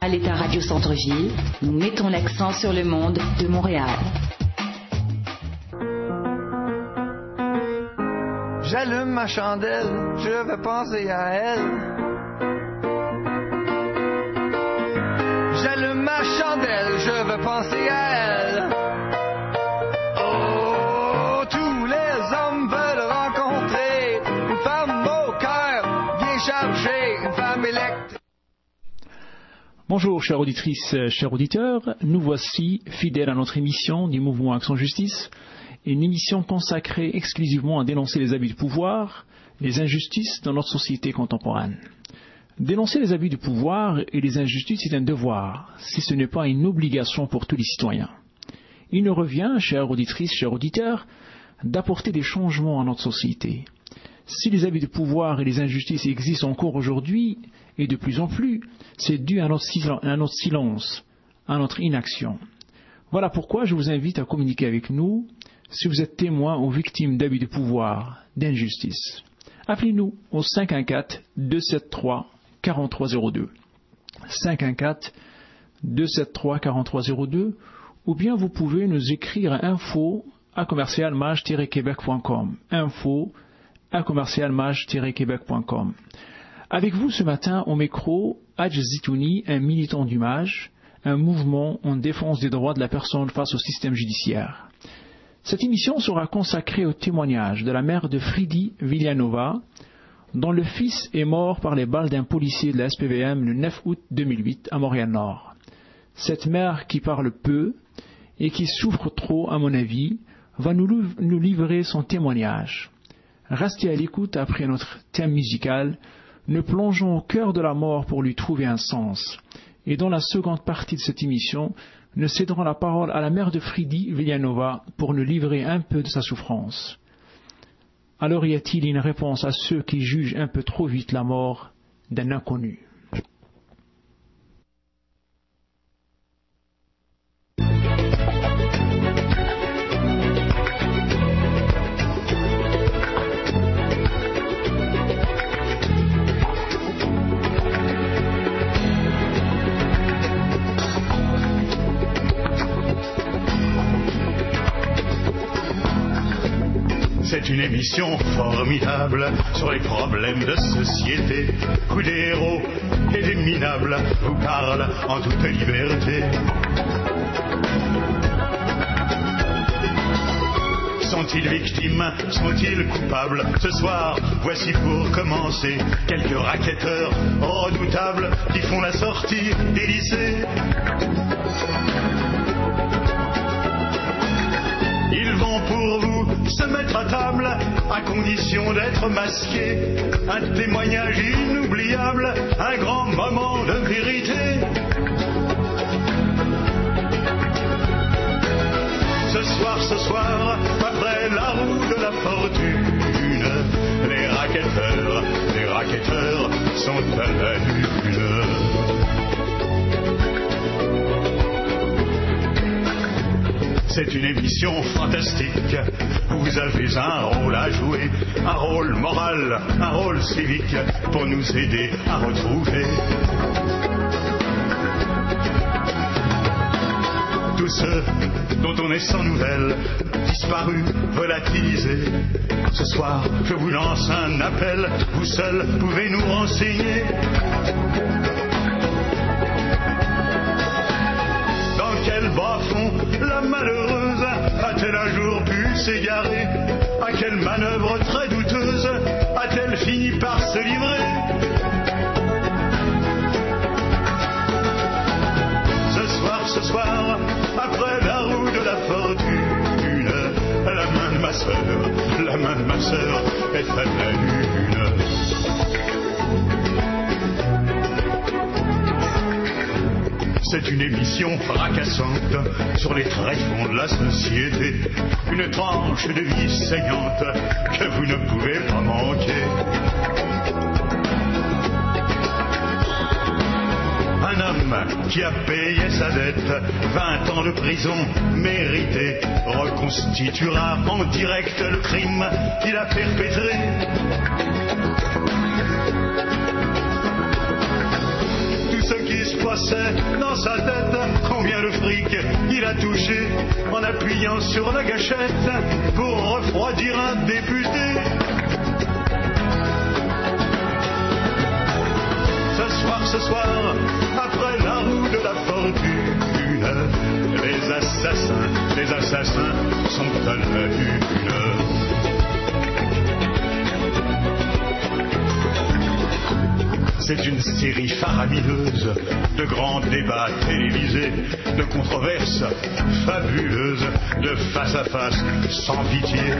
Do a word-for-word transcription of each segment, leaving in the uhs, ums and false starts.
À l'État Radio Centre-Ville, nous mettons l'accent sur le monde de Montréal. J'allume ma chandelle, je vais penser à elle. J'allume ma chandelle, je vais penser à elle. Oh, tous les hommes veulent rencontrer une femme au cœur bien chargée, une femme électrique. Bonjour chères auditrices, chers auditeurs, nous voici fidèles à notre émission du mouvement Action Justice, une émission consacrée exclusivement à dénoncer les abus de pouvoir, les injustices dans notre société contemporaine. Dénoncer les abus de pouvoir et les injustices est un devoir, si ce n'est pas une obligation pour tous les citoyens. Il nous revient, chères auditrices, chers auditeurs, d'apporter des changements à notre société. Si les abus de pouvoir et les injustices existent encore aujourd'hui, et de plus en plus, c'est dû à notre, sil- à notre silence, à notre inaction. Voilà pourquoi je vous invite à communiquer avec nous si vous êtes témoin ou victime d'abus de pouvoir, d'injustice. Appelez-nous au cinq un quatre, deux sept trois, quatre trois zéro deux. cinq un quatre, deux sept trois, quatre trois zéro deux ou bien vous pouvez nous écrire à info à commercial mage tiret québec point com. info à commercial mage tiret québec point com. Avec vous ce matin au micro, Hadj Zitouni, un militant du MAJ, un mouvement en défense des droits de la personne face au système judiciaire. Cette émission sera consacrée au témoignage de la mère de Fridi Villanova, dont le fils est mort par les balles d'un policier de la S P V M le neuf août deux mille huit à Montréal-Nord. Cette mère qui parle peu et qui souffre trop, à mon avis, va nous, nous livrer son témoignage. Restez à l'écoute après notre thème musical. Nous plongeons au cœur de la mort pour lui trouver un sens. Et dans la seconde partie de cette émission, nous céderons la parole à la mère de Fridi Villanova pour nous livrer un peu de sa souffrance. Alors y a-t-il une réponse à ceux qui jugent un peu trop vite la mort d'un inconnu? C'est une émission formidable sur les problèmes de société où des héros et des minables vous parlent en toute liberté. Sont-ils victimes? Sont-ils coupables? Ce soir, voici pour commencer quelques racketteurs redoutables qui font la sortie des lycées. Ils vont pour vous se mettre à table, à condition d'être masqués. Un témoignage inoubliable, un grand moment de vérité. Ce soir, ce soir, après la roue de la fortune, les racketteurs, les racketteurs sont à la lune. C'est une émission fantastique. Vous avez un rôle à jouer, un rôle moral, un rôle civique pour nous aider à retrouver tous ceux dont on est sans nouvelles, disparus, volatilisés. Ce soir, je vous lance un appel, vous seuls pouvez nous renseigner. Dans quel bas-fond la malheureuse a-t-elle un jour pu s'égarer? À quelle manœuvre très douteuse a-t-elle fini par se livrer? Ce soir, ce soir, après la roue de la fortune, la main de ma sœur, la main de ma sœur est à la lune. C'est une émission fracassante sur les tréfonds de la société, une tranche de vie saignante que vous ne pouvez pas manquer. Un homme qui a payé sa dette, vingt ans de prison méritée, reconstituera en direct le crime qu'il a perpétré. Tous ceux qui se Toi sais dans sa tête combien de fric il a touché en appuyant sur la gâchette pour refroidir un député. Ce soir, ce soir, après la roue de la fortune, les assassins, les assassins sont à la une. C'est une série faramineuse de grands débats télévisés, de controverses fabuleuses, de face à face sans pitié.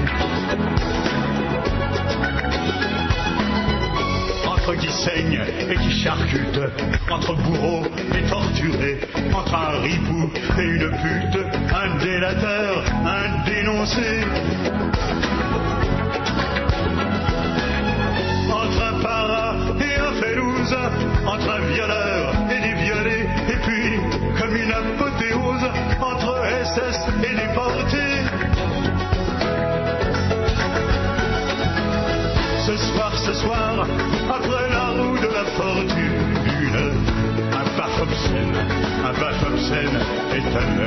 Entre qui saigne et qui charcute, entre bourreaux et torturés, entre un ripou et une pute, un délateur, un dénoncé. Entre un para et un félouse, entre un violeur et des violés, et puis, comme une apothéose, entre S S et déportés. Ce soir, ce soir, après la roue de la fortune, un baf obscène, un baf obscène est à la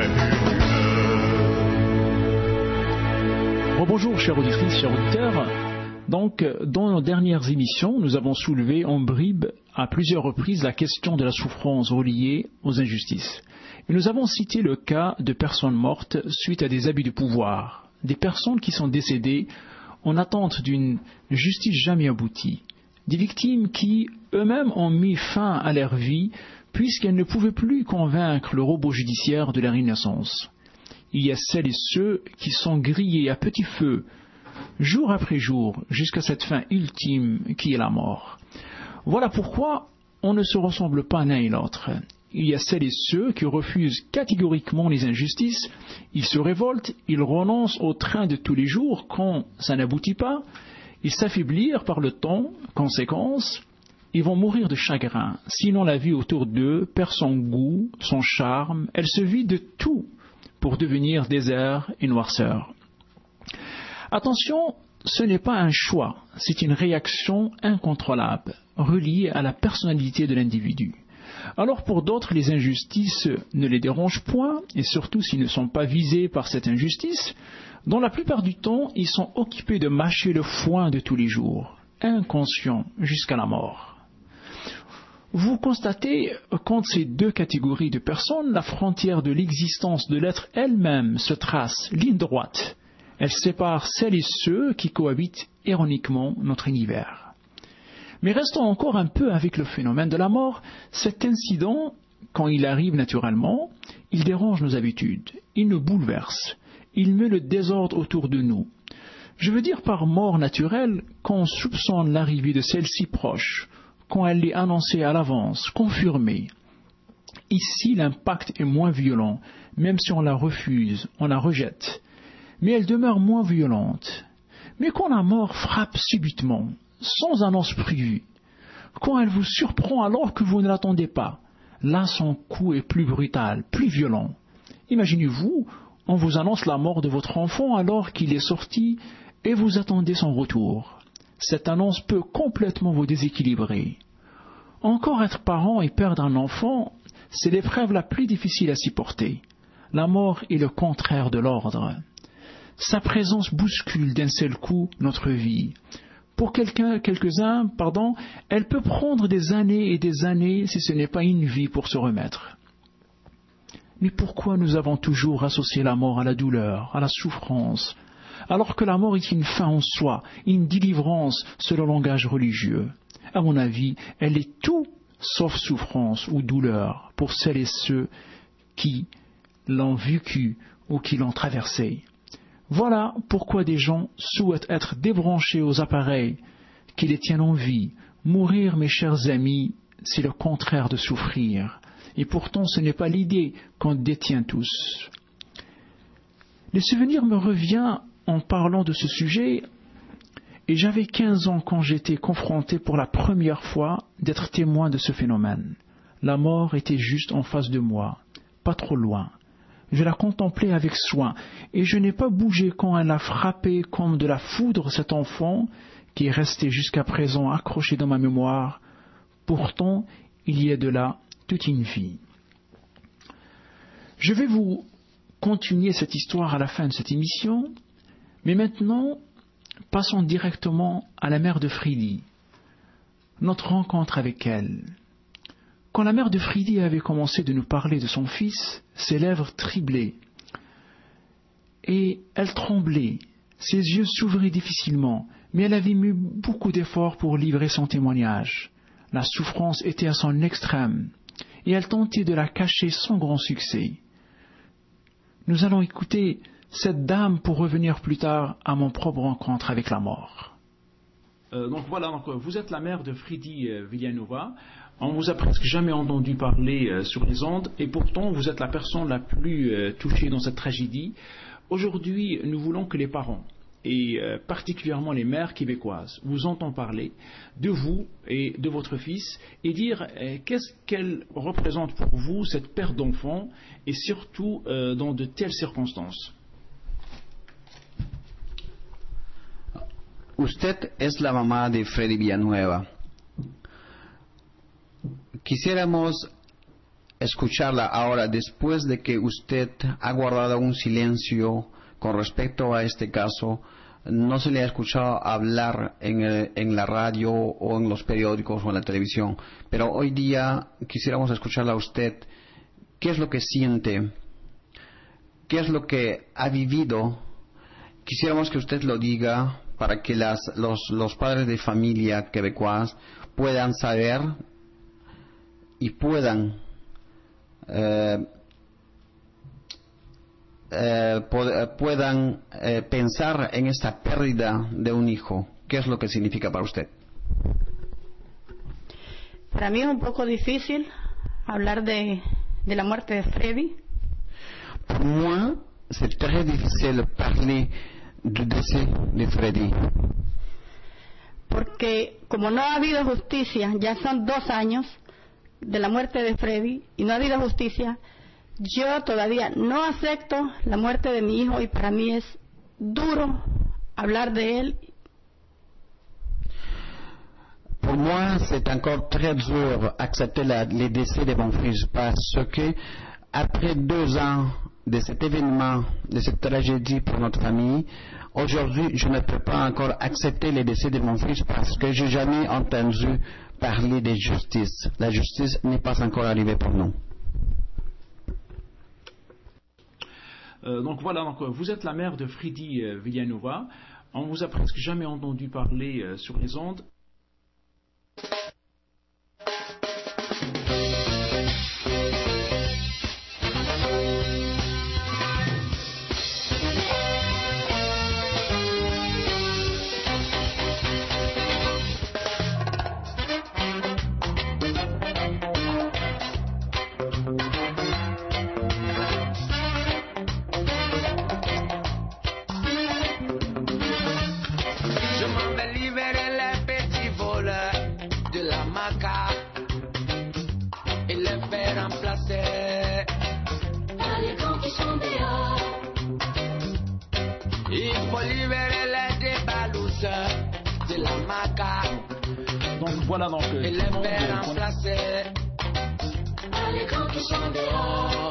une. Bonjour, chers auditrices, chers auditeurs. Donc, dans nos dernières émissions, nous avons soulevé en bribes à plusieurs reprises la question de la souffrance reliée aux injustices. Et nous avons cité le cas de personnes mortes suite à des abus de pouvoir, des personnes qui sont décédées en attente d'une justice jamais aboutie, des victimes qui eux-mêmes ont mis fin à leur vie puisqu'elles ne pouvaient plus convaincre le robot judiciaire de leur innocence. Il y a celles et ceux qui sont grillés à petit feu, jour après jour, jusqu'à cette fin ultime qui est la mort. Voilà pourquoi on ne se ressemble pas l'un et l'autre. Il y a celles et ceux qui refusent catégoriquement les injustices, ils se révoltent, ils renoncent au train de tous les jours quand ça n'aboutit pas, ils s'affaiblissent par le temps, conséquence, ils vont mourir de chagrin, sinon la vie autour d'eux perd son goût, son charme, elle se vide de tout pour devenir désert et noirceur. Attention, ce n'est pas un choix, c'est une réaction incontrôlable, reliée à la personnalité de l'individu. Alors pour d'autres, les injustices ne les dérangent point, et surtout s'ils ne sont pas visés par cette injustice, dans la plupart du temps, ils sont occupés de mâcher le foin de tous les jours, inconscients jusqu'à la mort. Vous constatez qu'entre ces deux catégories de personnes, la frontière de l'existence de l'être elle-même se trace, ligne droite. Elle sépare celles et ceux qui cohabitent ironiquement notre univers. Mais restons encore un peu avec le phénomène de la mort. Cet incident, quand il arrive naturellement, il dérange nos habitudes, il nous bouleverse, il met le désordre autour de nous. Je veux dire par mort naturelle qu'on soupçonne l'arrivée de celle-ci proche, quand elle est annoncée à l'avance, confirmée. Ici, l'impact est moins violent, même si on la refuse, on la rejette. Mais elle demeure moins violente. Mais quand la mort frappe subitement, sans annonce prévue, quand elle vous surprend alors que vous ne l'attendez pas, là son coup est plus brutal, plus violent. Imaginez-vous, on vous annonce la mort de votre enfant alors qu'il est sorti et vous attendez son retour. Cette annonce peut complètement vous déséquilibrer. Encore être parent et perdre un enfant, c'est l'épreuve la plus difficile à supporter. La mort est le contraire de l'ordre. Sa présence bouscule d'un seul coup notre vie. Pour quelqu'un, quelques-uns, pardon, elle peut prendre des années et des années si ce n'est pas une vie pour se remettre. Mais pourquoi nous avons toujours associé la mort à la douleur, à la souffrance, alors que la mort est une fin en soi, une délivrance selon le langage religieux? À mon avis, elle est tout sauf souffrance ou douleur pour celles et ceux qui l'ont vécu ou qui l'ont traversé. Voilà pourquoi des gens souhaitent être débranchés aux appareils qui les tiennent en vie. Mourir, mes chers amis, c'est le contraire de souffrir. Et pourtant, ce n'est pas l'idée qu'on détient tous. Le souvenir me revient en parlant de ce sujet, et j'avais quinze ans quand j'étais confronté pour la première fois d'être témoin de ce phénomène. La mort était juste en face de moi, pas trop loin. Je la contemplais avec soin, et je n'ai pas bougé quand elle a frappé comme de la foudre cet enfant qui est resté jusqu'à présent accroché dans ma mémoire. Pourtant, il y a de là toute une vie. Je vais vous continuer cette histoire à la fin de cette émission, mais maintenant, passons directement à la mère de Freddy, notre rencontre avec elle. Quand la mère de Freddy avait commencé de nous parler de son fils, ses lèvres tremblaient et elle tremblait, ses yeux s'ouvraient difficilement, mais elle avait mis beaucoup d'efforts pour livrer son témoignage. La souffrance était à son extrême et elle tentait de la cacher sans grand succès. Nous allons écouter cette dame pour revenir plus tard à mon propre rencontre avec la mort. Euh, donc voilà, donc, vous êtes la mère de Freddy euh, Villanova. On vous a presque jamais entendu parler euh, sur les ondes et pourtant vous êtes la personne la plus euh, touchée dans cette tragédie. Aujourd'hui, nous voulons que les parents et euh, particulièrement les mères québécoises vous entendent parler de vous et de votre fils et dire euh, qu'est-ce qu'elle représente pour vous cette perte d'enfant et surtout euh, dans de telles circonstances. Usted es la mamá de Freddy Villanueva. Quisiéramos escucharla ahora después de que usted ha guardado un silencio con respecto a este caso. No se le ha escuchado hablar en, el, en la radio o en los periódicos o en la televisión, pero hoy día quisiéramos escucharla a usted. ¿Qué es lo que siente? ¿Qué es lo que ha vivido? Quisiéramos que usted lo diga para que las, los, los padres de familia quebecuas puedan saber y puedan eh, eh, pod, puedan eh, pensar en esta pérdida de un hijo. ¿Qué es lo que significa para usted? Para mí es un poco difícil hablar de, de la muerte de Freddy. Pour moi, c'est très difficile de parler du décès de Freddy. Porque como no ha habido justicia, ya son dos años de la muerte de Freddy y no ha habido justicia, yo todavía no acepto la muerte de mi hijo y para mí es duro hablar de él. Pour moi, c'est encore très dur accepter la, le décès de mon fils parce que après deux ans de cet événement, de cette tragédie pour notre famille, aujourd'hui, je ne peux pas encore accepter le décès de mon fils parce que je n'ai jamais entendu parler de justice. La justice n'est pas encore arrivée pour nous. Euh, donc voilà, donc, vous êtes la mère de Freddy euh, Villanova. On vous a presque jamais entendu parler euh, sur les ondes. Donc voilà, donc euh, et les faire remplacer par les grands qui sont dehors.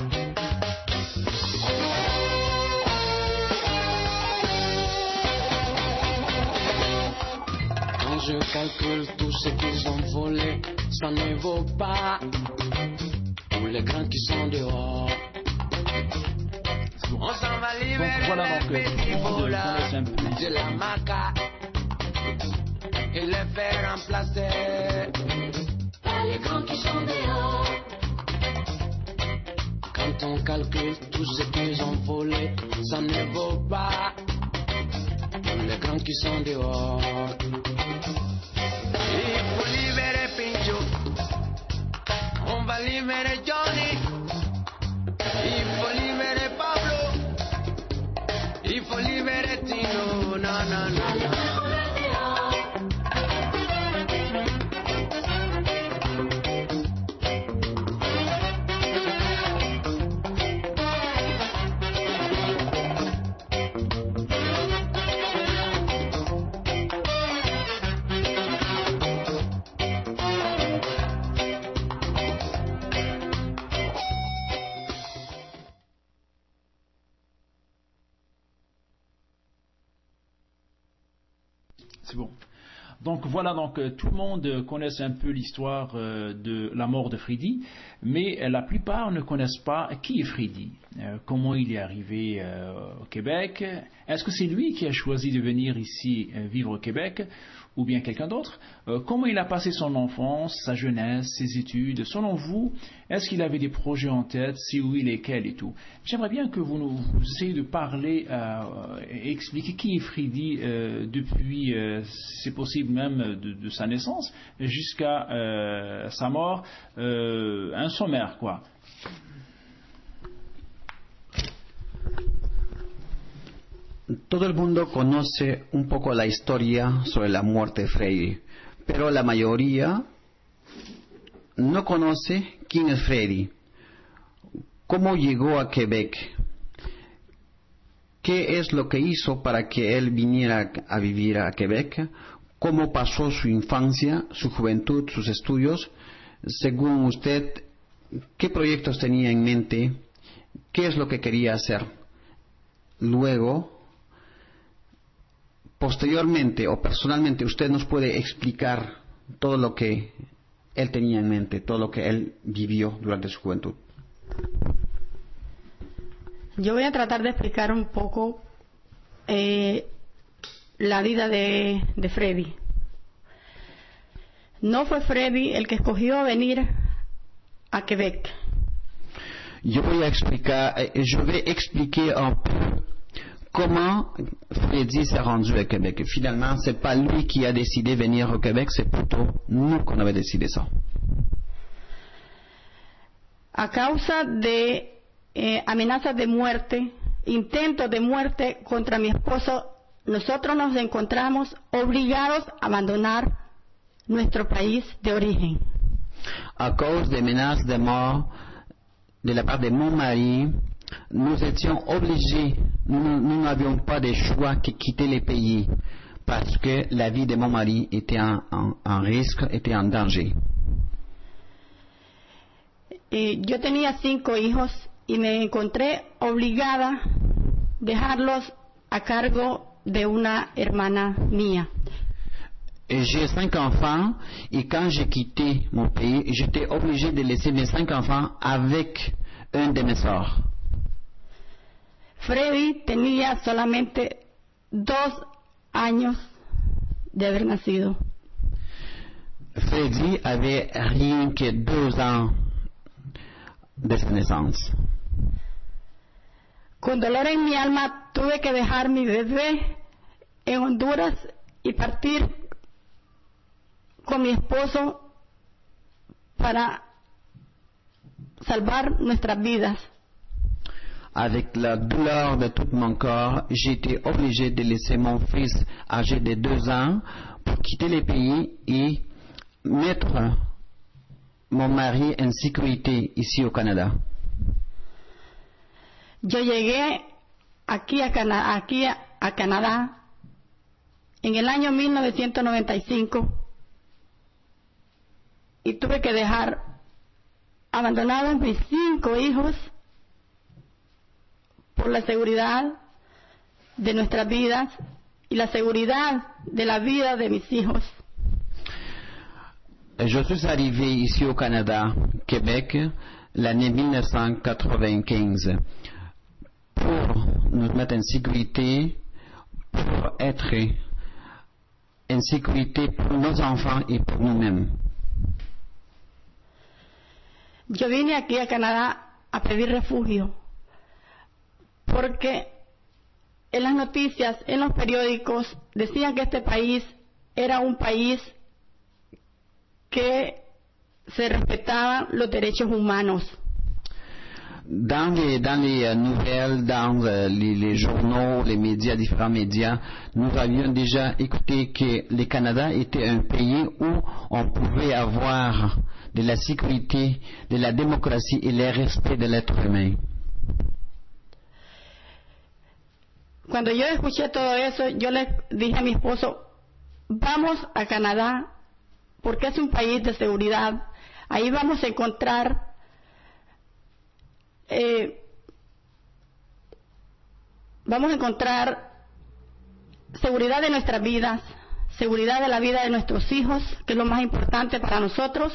Quand je calcule tout ce qu'ils ont volé, ça ne vaut pas pour les grands qui sont dehors. On s'en va libérer voilà, donc, les petits euh, voleurs de, de, de la maca et les faire remplacer par les grands qui sont dehors. Quand on calcule tout ce qu'ils ont volé, ça ne vaut pas pour les grands qui sont dehors. Il faut libérer Pincho, on va libérer Johnny. Il faut libérer Pablo, il faut libérer Tino, non, non, non, non. C'est bon. Donc voilà, donc euh, tout le monde connaît un peu l'histoire euh, de la mort de Freddy, mais euh, la plupart ne connaissent pas qui est Freddy, euh, comment il est arrivé euh, au Québec. Est-ce que c'est lui qui a choisi de venir ici euh, vivre au Québec, ou bien quelqu'un d'autre? euh, Comment il a passé son enfance, sa jeunesse, ses études? Selon vous, est-ce qu'il avait des projets en tête? Si oui, lesquels et tout? J'aimerais bien que vous, nous, vous essayiez de parler euh, et expliquer qui est Freddy euh, depuis, euh, c'est possible même de, de sa naissance jusqu'à euh, sa mort, euh, un sommaire quoi. Todo el mundo conoce un poco la historia sobre la muerte de Freddy, pero la mayoría no conoce quién es Freddy, cómo llegó a Quebec, qué es lo que hizo para que él viniera a vivir a Quebec, cómo pasó su infancia, su juventud, sus estudios, según usted, qué proyectos tenía en mente, qué es lo que quería hacer. Luego, posteriormente o personalmente, usted nos puede explicar todo lo que él tenía en mente, todo lo que él vivió durante su juventud. Yo voy a tratar de explicar un poco eh, la vida de, de Freddy. No fue Freddy el que escogió venir a Quebec. Yo voy a explicar, je vais expliquer un peu comment Freddy s'est rendu à Québec. Finalement, c'est pas lui qui a décidé de venir au Québec, c'est plutôt nous qu'on avait décidé ça. A causa de eh, amenazas de muerte, intentos de muerte contra mi esposo, nosotros nos encontramos obligados a abandonar nuestro país de origen. À cause des menaces de mort de la part de mon mari, nous étions obligés, nous n'avions pas de choix que quitter le pays parce que la vie de mon mari était en, en, en risque, était en danger. Eh, yo tenía cinco hijos y me encontré obligada a dejarlos a cargo de una hermana mía. J'ai cinq enfants et quand j'ai quitté mon pays, j'étais obligé de laisser mes cinq enfants avec un de mes sœurs. Freddy tenía solamente dos años de haber nacido. Freddy avait rien que deux ans de sa naissance. Con dolor en mi alma tuve que dejar mi bebé en Honduras y partir con mi esposo para salvar nuestras vidas. Avec la douleur de tout mon corps, j'étais obligé de laisser mon fils âgé de deux ans pour quitter le pays et mettre mon mari en sécurité ici au Canada. Yo llegué aquí a, Cana aquí a, a Canadá en el año mil novecientos noventa y cinco y tuve que dejar abandonados mis cinco hijos por la seguridad de nuestras vidas y la seguridad de la vida de mis hijos. Je suis arrivé ici au Canada, Québec, l'année mille neuf cent quatre-vingt-quinze, pour nous mettre en sécurité, pour être en sécurité pour nos enfants et pour nous-mêmes. Yo vine aquí a Canadá a pedir refugio porque en las noticias, en los periódicos, decían que este país era un país que se respetaban los derechos humanos. Dans les, dans les nouvelles, dans les, les journaux, les médias, différents médias, nous avions déjà écouté que le Canada était un pays où on pouvait avoir de la sécurité, de la démocratie et le respect de l'être humain. Cuando yo escuché todo eso, yo le dije a mi esposo, vamos a Canadá, porque es un país de seguridad. Ahí vamos a encontrar eh, vamos a encontrar seguridad de nuestras vidas, seguridad de la vida de nuestros hijos, que es lo más importante para nosotros,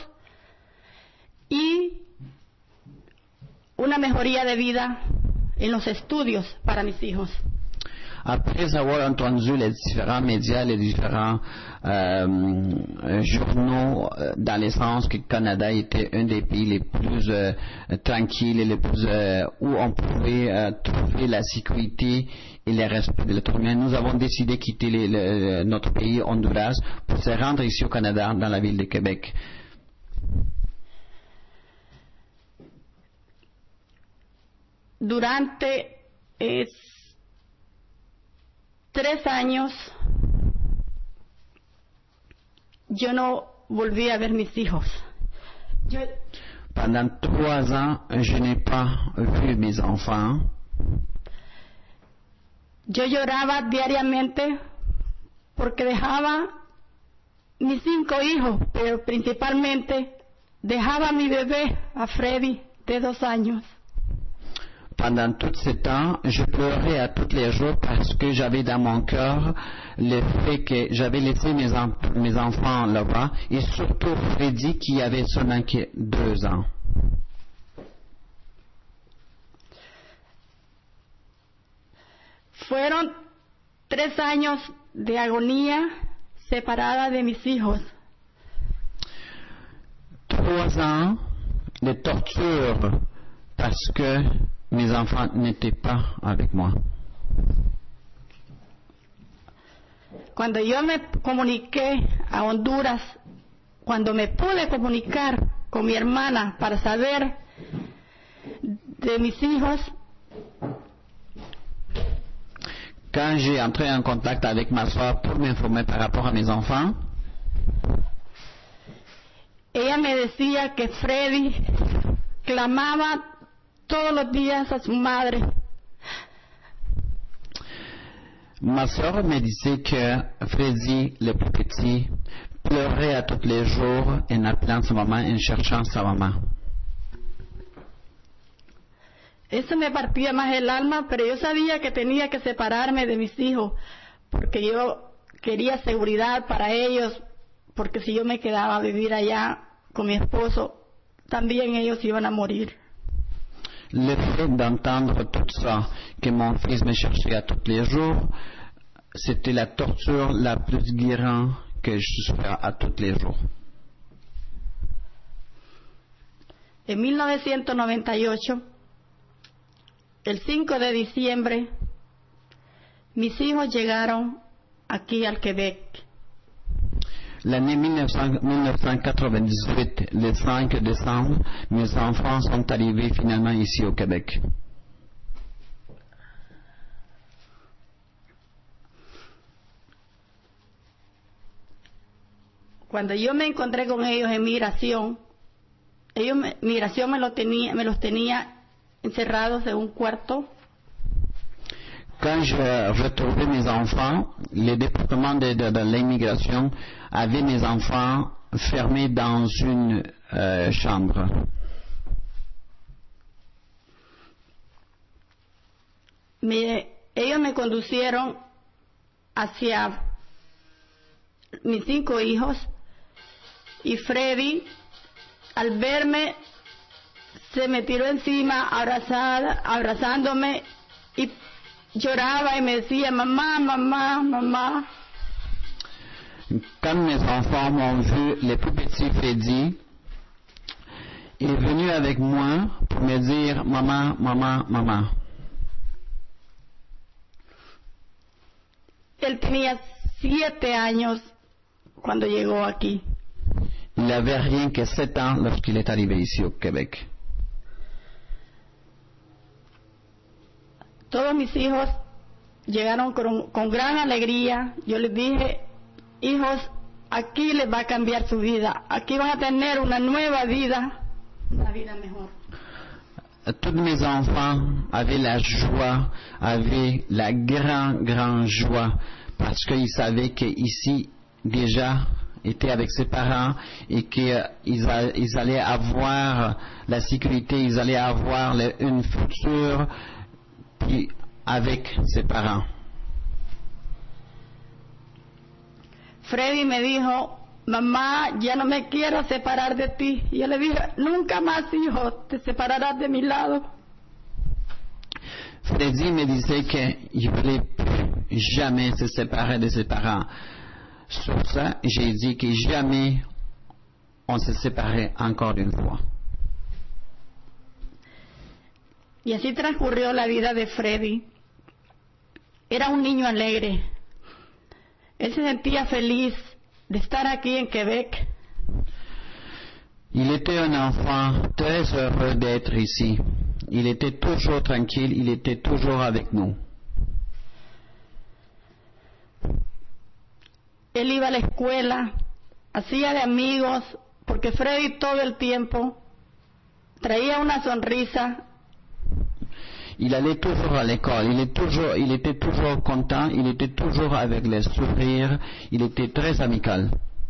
y una mejoría de vida en los estudios para mis hijos. Après avoir entendu les différents médias, les différents euh, journaux, euh, dans le sens que le Canada était un des pays les plus euh, tranquilles et les plus euh, où on pouvait euh, trouver la sécurité et le respect de l'être humain, nous avons décidé de quitter les, le, notre pays, Honduras, pour se rendre ici au Canada, dans la ville de Québec. Durante eh, tres años yo no volví a ver mis hijos. Yo, Pendant trois ans, je n'ai pas vu mes enfants. yo lloraba diariamente porque dejaba mis cinco hijos, pero principalmente dejaba a mi bebé, a Freddy, de dos años. Pendant tout ce temps, je pleurais à tous les jours parce que j'avais dans mon cœur le fait que j'avais laissé mes, en- mes enfants là-bas, et surtout Freddy qui avait seulement que deux ans. Fueron tres años de agonía separada de mis hijos. Trois ans de torture parce que mes enfants n'étaient pas avec moi. Cuando yo me comuniqué a Honduras, cuando me pude comunicar con mi hermana para saber de mis hijos, Quand j'ai entré en contact avec ma soeur pour m'informer par rapport à mes enfants, ella me decía que Freddy clamaba todos los días a su madre. ma soeur me disait que Freddy, le plus petit, pleurait à tous les jours en appelant sa maman, en cherchant sa maman. Eso me partía más el alma, pero yo sabía que tenía que separarme de mis hijos, porque yo quería seguridad para ellos, porque si yo me quedaba a vivir allá con mi esposo, también ellos iban a morir. Le fait d'entendre tout ça, que mon fils me cherchait à tous les jours, c'était la torture la plus grande que je souffrais à tous les jours. En mil novecientos noventa y ocho, el cinco de diciembre, mis hijos llegaron aquí al Quebec. L'année mille neuf cent quatre-vingt-dix-huit, le cinq décembre, mes enfants sont arrivés finalement ici au Québec. Cuando yo me encontré con ellos en migración, ellos me, migración me, lo tenía, me los tenía encerrados en un cuarto. Quand je retrouvais mes enfants, le département de, de, de l'immigration avait mes enfants fermés dans une euh, chambre. Me, ellos me conducieron hacia mis cinco hijos y Freddy, al verme, se me tiró encima abrazada, abrazándome y lloraba y me decía, mamá, mamá, mamá. Quand mes enfants m'ont vu, le plus petit Freddy est venu avec moi pour me dire maman, maman, maman. Él tenía siete años cuando llegó aquí. Il n'avait rien que sept ans lorsqu'il est arrivé ici au Québec. Todos mis hijos llegaron con, con gran alegría. Yo les dije, hijos, aquí les va a cambiar su vida. Aquí van a tener una nueva vida, una vida mejor. Tous mes enfants avaient la joie, avaient la grande, grande joie, parce qu'ils savaient qu'ici, déjà, étaient avec ses parents et qu'ils ils allaient avoir la sécurité, ils allaient avoir le, une future puis avec ses parents. Freddy me dijo, mamá, ya no me quiero separar de ti. Y yo le dije, nunca más, hijo, te separarás de mi lado. Freddy me disait qu'il ne voulait plus jamais se séparer de ses parents. Sur ça, j'ai dit que jamais on se séparait encore une fois. Y así transcurrió la vida de Freddy. Era un niño alegre. Él se sentía feliz de estar aquí en Québec. Il était un enfant très heureux d'être ici. Il était toujours tranquille, il était toujours avec nous. Él iba a la escuela, hacía de amigos, porque Freddy todo el tiempo traía una sonrisa. Il allait toujours à l'école, il, est toujours, il était toujours content, il était toujours avec les sourires, il était très amical.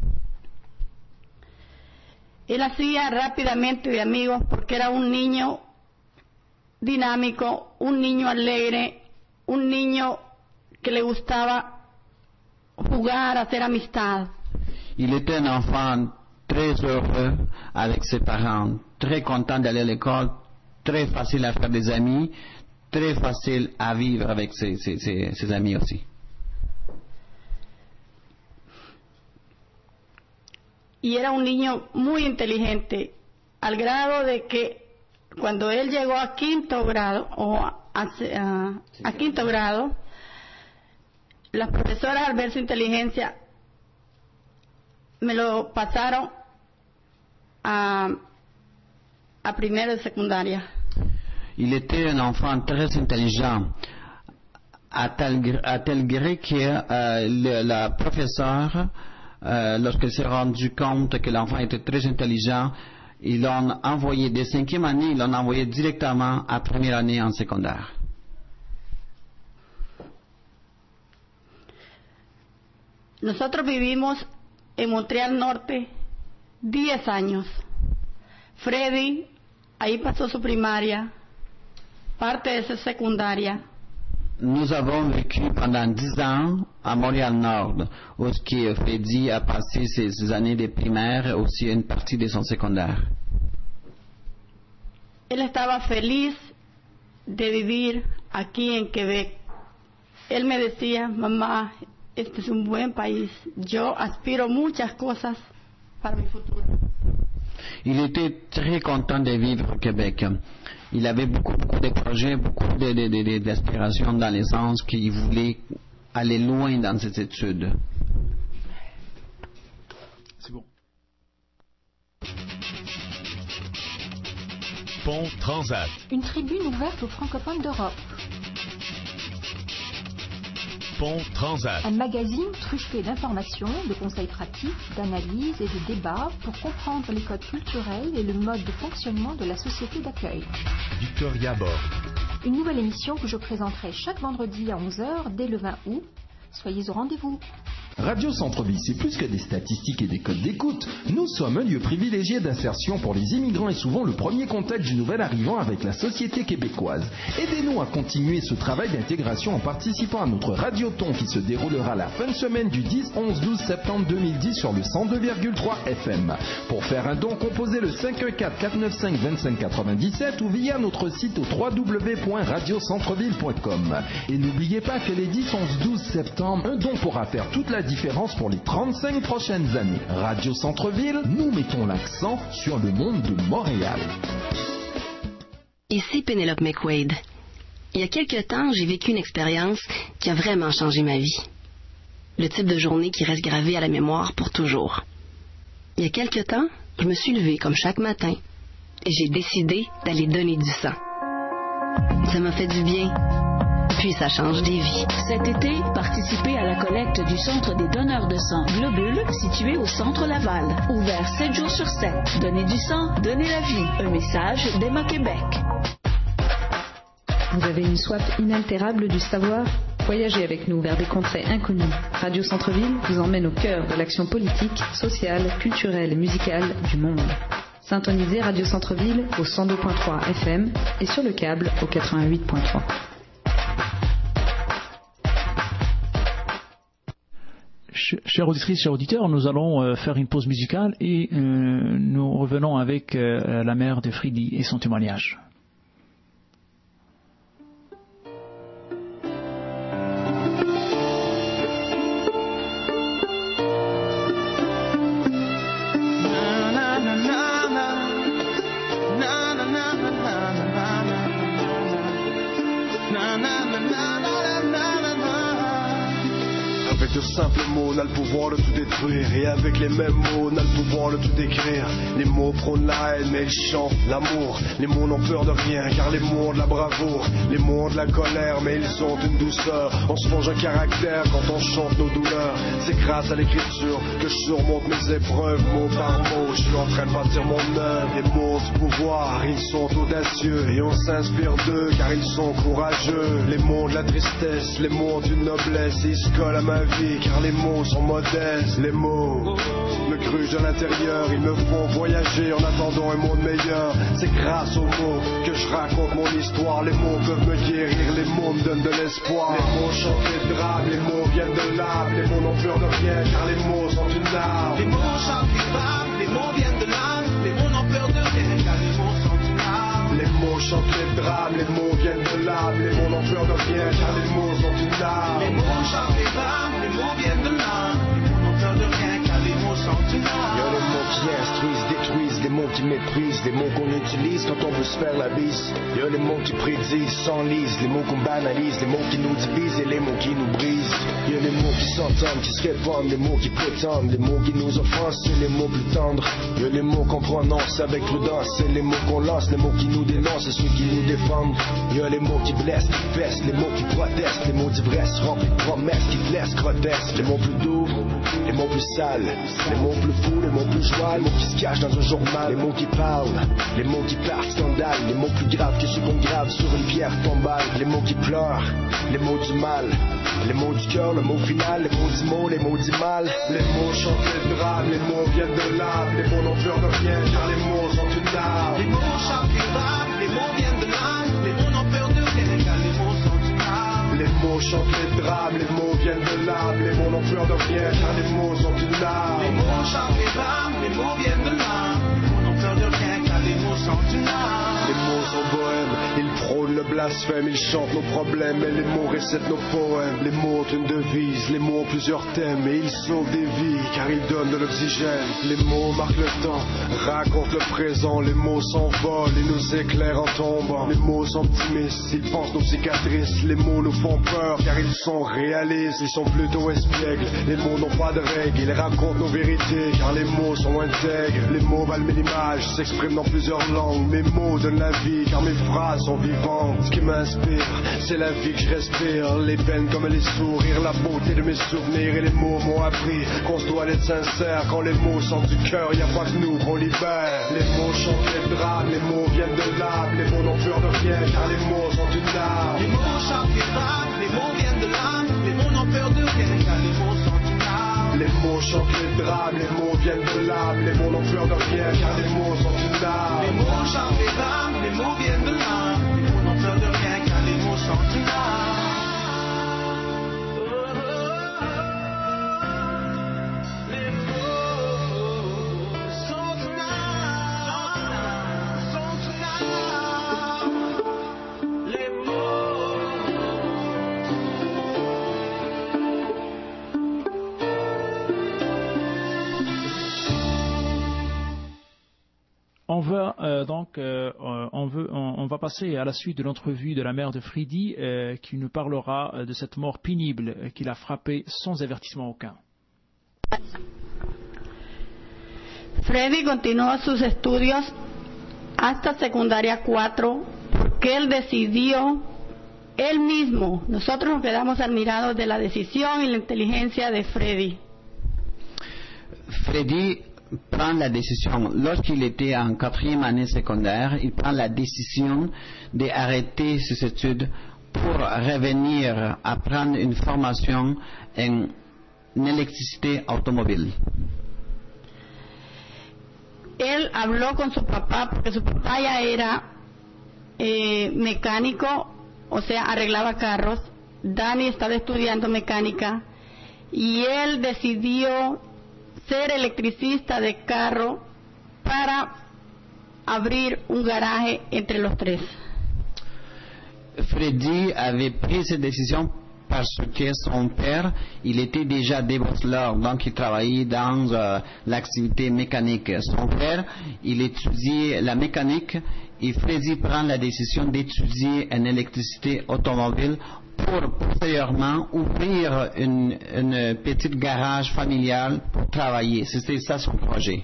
Él hacía rápidamente de amigos porque era un niño dinámico, un niño alegre, un niño que le gustaba jugar, hacer amistad. Il était un enfant très heureux avec ses parents, très content d'aller à l'école, très facile à faire des amis, très facile à vivre avec ses, ses, ses, ses amis aussi. Y era un niño muy inteligente, al grado de que cuando él llegó a quinto grado, o a, a, a quinto grado, las profesoras, al ver su inteligencia, me lo pasaron a, a primero de secundaria. Il était un enfant très intelligent, à tel, à tel gré que euh, le, la professeure, euh, lorsqu'elle s'est rendue compte que l'enfant était très intelligent, ils l'ont envoyé de cinquième année, ils l'ont envoyé directement à première année en secondaire. Nosotros vivimos en Montreal Norte diez años. Freddy ahí pasó su primaria, parte de su secundaria. Nous avons vécu pendant dix ans à Montréal-Nord, où ce qui Freddy a passé ses, ses années de primaire et aussi une partie de son secondaire. Él estaba feliz de vivir aquí en Quebec. Él me decía, mamá, este es un buen país. Yo aspiro muchas cosas para mi futuro. Il était très content de vivre au Québec. Il avait beaucoup, beaucoup de projets, beaucoup de, de, de, de, d'aspirations dans le sens qu'il voulait aller loin dans ses études. C'est bon. Pont Transat. Une tribune ouverte aux francophones d'Europe. Pont Transat. Un magazine truffé d'informations, de conseils pratiques, d'analyses et de débats pour comprendre les codes culturels et le mode de fonctionnement de la société d'accueil. Victoria Borg. Une nouvelle émission que je présenterai chaque vendredi à onze heures dès le vingt août. Soyez au rendez-vous. Radio Centre-Ville, c'est plus que des statistiques et des codes d'écoute. Nous sommes un lieu privilégié d'insertion pour les immigrants et souvent le premier contact du nouvel arrivant avec la société québécoise. Aidez-nous à continuer ce travail d'intégration en participant à notre radioton qui se déroulera la fin de semaine du dix, onze, douze septembre deux mille dix sur le cent deux virgule trois F M. Pour faire un don, composez le cinq un quatre, quatre neuf cinq, deux cinq neuf sept ou via notre site au w w w point radio centreville point com. Et n'oubliez pas que les dix, onze, douze septembre, un don pourra faire toute la différence pour les trente-cinq prochaines années. Radio Centre-Ville, nous mettons l'accent sur le monde de Montréal. Ici Pénélope McQuaid. Il y a quelque temps, j'ai vécu une expérience qui a vraiment changé ma vie. Le type de journée qui reste gravé à la mémoire pour toujours. Il y a quelque temps, je me suis levée comme chaque matin et j'ai décidé d'aller donner du sang. Ça m'a fait du bien. Puis ça change des vies. Cet été, participez à la collecte du Centre des donneurs de sang Globule, situé au Centre Laval. Ouvert sept jours sur sept. Donnez du sang, donnez la vie. Un message d'Emma Québec. Vous avez une soif inaltérable du savoir? Voyagez avec nous vers des contrées inconnues. Radio Centre-Ville vous emmène au cœur de l'action politique, sociale, culturelle et musicale du monde. Syntonisez Radio Centre-Ville au cent deux virgule trois F M et sur le câble au quatre-vingt-huit virgule trois. ch- chères auditrices, chers auditeurs, nous allons euh, faire une pause musicale et euh, nous revenons avec euh, la mère de Freddy et son témoignage. Avec de simples mots, on a le pouvoir de tout détruire. Et avec les mêmes mots, on a le pouvoir de tout décrire. Les mots prônent la haine, mais ils chantent l'amour. Les mots n'ont peur de rien, car les mots ont de la bravoure. Les mots ont de la colère, mais ils ont une douceur. On se forge un caractère quand on chante nos douleurs. C'est grâce à l'écriture que je surmonte mes épreuves, mot par mot. Je suis en train de bâtir mon œuvre. Les mots ont du pouvoir, ils sont audacieux. Et on s'inspire d'eux, car ils sont courageux. Les mots ont de la tristesse, les mots ont une noblesse. Et ils se collent à ma vie, car les mots sont modestes. Les mots me grugent de l'intérieur, ils me font voyager en attendant un monde meilleur. C'est grâce aux mots que je raconte mon histoire. Les mots peuvent me guérir, les mots me donnent de l'espoir. Les mots chantent les drames, les mots viennent de l'âme. Les mots n'ont peur de rien, car les mots sont une arme. Les mots chantent les drames, les mots viennent de l'âme. Les mots n'ont peur de rien, car les mots sont une arme. Les mots chantent les drames, les mots viennent de l'âme. Les mots n'ont peur de rien, car les mots sont une arme. Les mots chantent les drames, les mots viennent de l'âme. Les mots n'ont peur de rien, car les mots sont une arme. Y'a les mots qui instruisent, détruisent, les mots qui méprisent, les mots qu'on utilise quand on veut se faire la bise. Y'a les mots qui prédisent, s'enlisent, les mots qu'on banalise, les mots qui nous divisent et les mots qui nous brisent. Y'a les mots qui s'entendent, qui se répandent, les mots qui prétendent, les mots qui nous offensent, c'est les mots plus tendres. Y'a les mots qu'on prononce avec prudence, c'est les mots qu'on lance, les mots qui nous dénoncent et ceux qui nous défendent. Y'a les mots qui blessent, qui fessent, les mots qui protestent, les mots d'ivresse remplis de promesses qui blessent, grotesques. Les mots plus doux, les mots plus sales, les mots plus fous, les mots plus joyeux, les mots qui se cachent dans un journal, les mots qui parlent, les mots qui partent scandale, les mots plus graves que ceux qu'on grave sur une pierre tombale, les mots qui pleurent, les mots du mal, les mots du cœur, le mot final, les mots du mot, les mots du mal. Les mots chantent les drames, les mots viennent de l'âme. Les mots n'ont peur de rien, car les mots sont une arme. Les mots chantent les drames, les mots viennent de l'âme. Les mots n'ont peur de rien, car les mots sont une arme. Les mots chantent les drames, les mots viennent de l'âme. Les mots n'ont peur de rien, car les mots sont une arme. Les mots chantent les drames, les mots viennent de l'âme. Les mots n'ont peur de rien, car les mots sont une arme. Les mots sont bohèmes, ils prônent le blasphème, ils chantent nos problèmes et les mots récitent nos poèmes. Les mots ont une devise, les mots ont plusieurs thèmes et ils sauvent des vies car ils donnent de l'oxygène. Les mots marquent le temps, racontent le présent, les mots s'envolent et nous éclairent en tombant. Les mots sont optimistes, ils pensent nos cicatrices, les mots nous font peur car ils sont réalistes, ils sont plutôt espiègles. Les mots n'ont pas de règles, ils racontent nos vérités car les mots sont intègres. Les mots valent mille images, s'expriment dans plusieurs langues. Mes mots donnent la vie car mes phrases sont vivantes. Ce qui m'inspire, c'est la vie que je respire. Les peines comme les sourires, la beauté de mes souvenirs. Et les mots m'ont appris qu'on se doit être sincère. Quand les mots sortent du cœur, y a pas que nous qu'on libère. Les mots chantent les drames, les mots viennent de l'âme. Les mots n'ont peur de rien car les mots sont une arme. Les mots chantent les drames, les mots viennent de l'âme. Les mots n'ont peur de rien car les mots sont une arme. Les mots chantent les drames, les mots viennent de l'âme. Les mots n'ont peur de rien car les mots sont une arme. Les mots chantent les drames, les mots viennent de l'âme. Les mots n'ont peur de rien car les mots sont une arme. On va euh, donc euh, on, veut, on, on va passer à la suite de l'entrevue de la mère de Freddy euh, qui nous parlera de cette mort pénible euh, qui l'a frappé sans avertissement aucun. Freddy continuó sus estudios hasta secundaria cuatro porque él decidió él mismo. Nosotros nos quedamos admirados de la decisión y la inteligencia de Freddy. Freddy prend la décision, lorsqu'il était en quatrième année secondaire, il prend la décision d'arrêter ses études pour revenir à prendre une formation en électricité automobile. Él habló con su papá porque su papá ya era eh, mecánico, o sea, arreglaba carros. Dani estaba estudiando mecánica y él decidió ser electricista de carro para abrir un garaje entre los tres. Freddy avait pris cette décision parce que son père, il était déjà déboceleur, donc il travaillait dans euh, l'activité mécanique. Son père, il étudiait la mécanique et Freddy prend la décision d'étudier une électricité automobile pour postérieurement ouvrir une, une petite garage familiale pour travailler. C'était ça son projet.